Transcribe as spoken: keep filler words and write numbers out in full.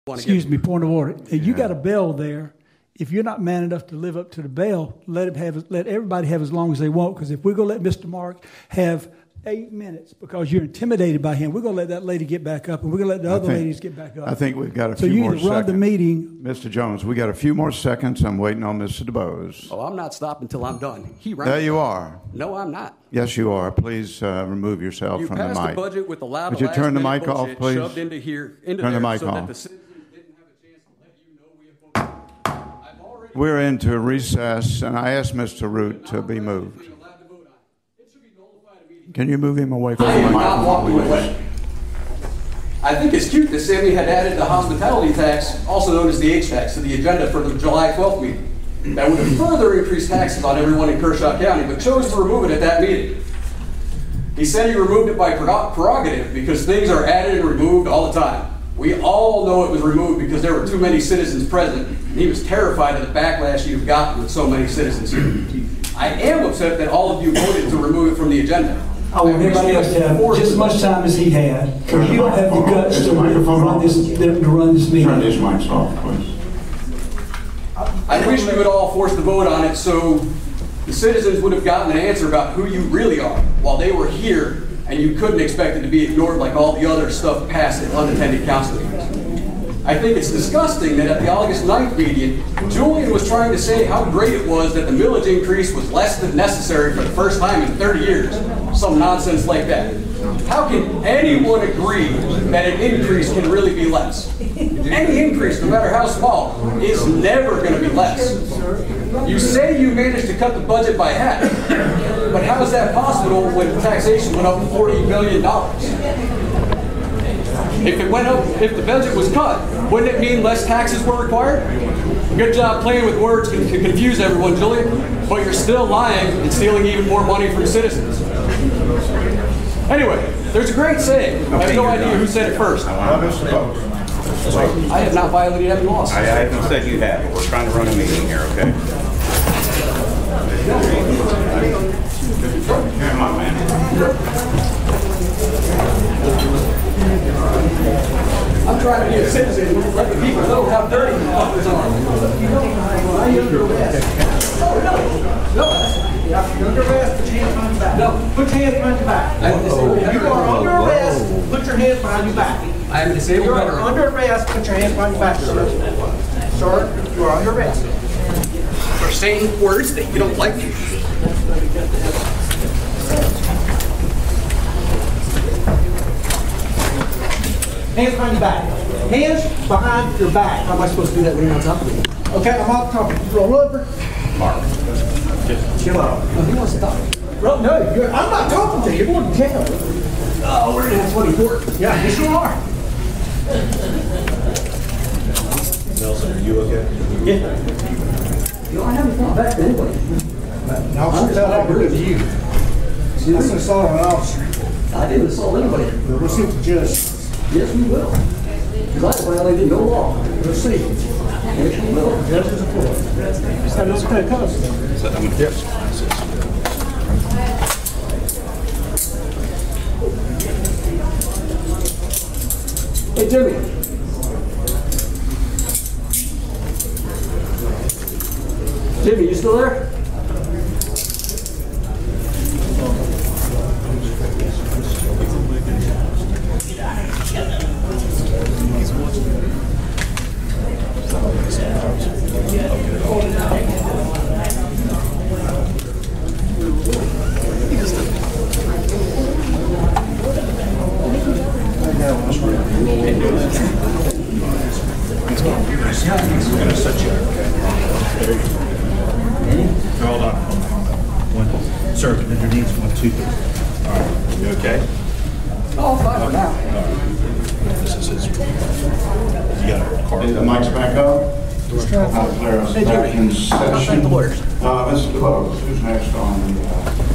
Excuse me, point of order. You got a bell there. If you're not man enough to live up to the bell, let him have. Let everybody have as long as they want. Because if we're going to let Mister Mark have eight minutes because you're intimidated by him, we're going to let that lady get back up, and we're going to let the I other think, ladies get back up. I think we've got a so few you more either run seconds. the meeting. Mister Jones, we got a few more seconds. I'm waiting on Mister DeBose. Oh, I'm not stopping until I'm done. He ran. There you are. No, I'm not. Yes, you are. Please uh, remove yourself you from the mic. You passed the budget with a lot of Would you turn the mic off, please? Shoved into here, into turn there, the mic so off. that the citizens didn't have a chance to let you know we have voted. I've already We're into recess, and I asked Mister Root to be moved. Can you move him away from I the am mic? not walking away. I think it's cute that Sammy had added the hospitality tax, also known as the H tax, to the agenda for the July twelfth meeting. That would have further increased taxes on everyone in Kershaw County, but chose to remove it at that meeting. He said he removed it by prerogative because things are added and removed all the time. We all know it was removed because there were too many citizens present, and he was terrified of the backlash you've gotten with so many citizens here. I am upset that all of you voted to remove it from the agenda. I want everybody else to have just as much time as he had, because you don't have the guts to run this, to run this meeting. Turn these mics off, please. I wish we would all force the vote on it so the citizens would have gotten an answer about who you really are while they were here, and you couldn't expect it to be ignored like all the other stuff passed at unattended council meetings. I think it's disgusting that at the August ninth meeting, Julian was trying to say how great it was that the millage increase was less than necessary for the first time in thirty years. Some nonsense like that. How can anyone agree that an increase can really be less? Any increase, no matter how small, is never going to be less. You say you managed to cut the budget by half, but how is that possible when taxation went up forty billion dollars? If it went up, if the budget was cut, wouldn't it mean less taxes were required? Good job playing with words to confuse everyone, Julian, but you're still lying and stealing even more money from citizens. Anyway, there's a great saying. I have no idea who said it first. I have not violated any laws. I, I haven't said you have, but we're trying to run a meeting here, okay? Come on, man. I'm trying to be a citizen and let the people know how dirty the fuckers are. You're under arrest. No, no, no. You're under arrest. Put your hands behind your back. No, put your hands behind your back. You are under arrest. Put your hands behind your back. I am disabled. You are under arrest. Put your hands behind your back, sir. Sir, you are under arrest. For saying words that you don't like. Hands behind your back. Hands behind your back. How am I supposed to do that when you're on top of me? Okay, I'm on top of you. Roll over. Mark, just chill out. No, he wants to talk. Well, no, you're, I'm not talking to you. You're going to jail. Oh, we're going to have twenty-four. Yeah, you sure are. Nelson, are you okay? Yeah. You know, I haven't thought back to anybody. No, I'm tell that to you. That's an assault on an officer. I didn't assault anybody. We'll see what the judge says. Yes, we will. Because I violated no law. We'll see. Yes, we will. Judge is a court. That is okay, cuz. So, I'm yes. Hey, Jimmy. Jimmy, you still there? Hold on. One, sir, underneath one, two, three. All right, you okay? Oh, fine for now. This is his. You got a card. The mic's back up. I'll declare us back in session. Thank the lawyers. Uh, Mister DeBose, who's next on the... Uh,